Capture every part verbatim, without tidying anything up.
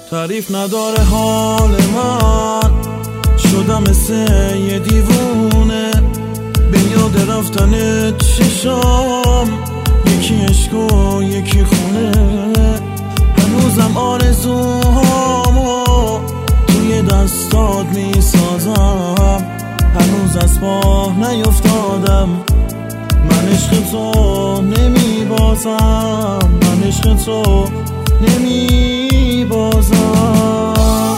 تعریف نداره حال من، شدم مثل یه دیوونه به یاد رفتن چشام، یکی عشق و یکی خونه. هنوزم آرزوهامو توی دستات میسازم، هنوز از پا نیفتادم. من عشق تو نمیبازم، من عشق تو نمیبازم.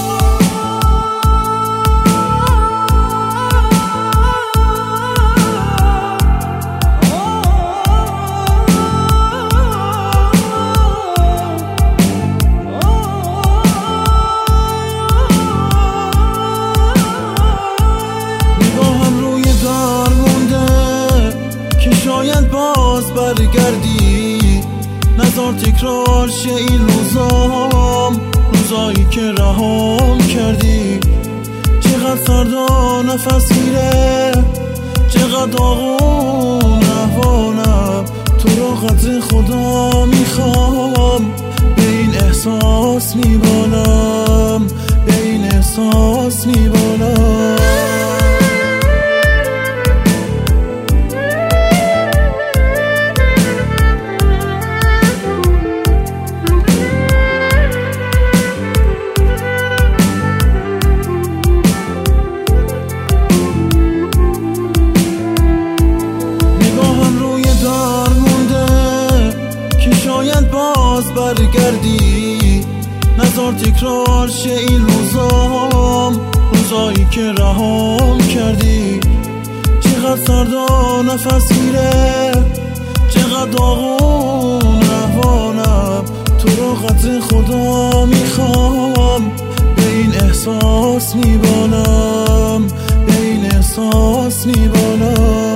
شاید باز برگردی، نذار تکرار شه این روزام، روزایی که رهام کردی. چقدر فردا نفس میره، چقدر آغون احوالم، تو رو قدر خدا میخوام. به این احساس میبالم، به این احساس میبالم. شاید باز برگردی، نذار تکرار شه این روزام، روزایی که رهام کردی. چقدر فردا نفس میره، چقدر آغون احوالم، تو رو قدر خدا میخوام. به این احساس میبالم، به این احساس میبالم.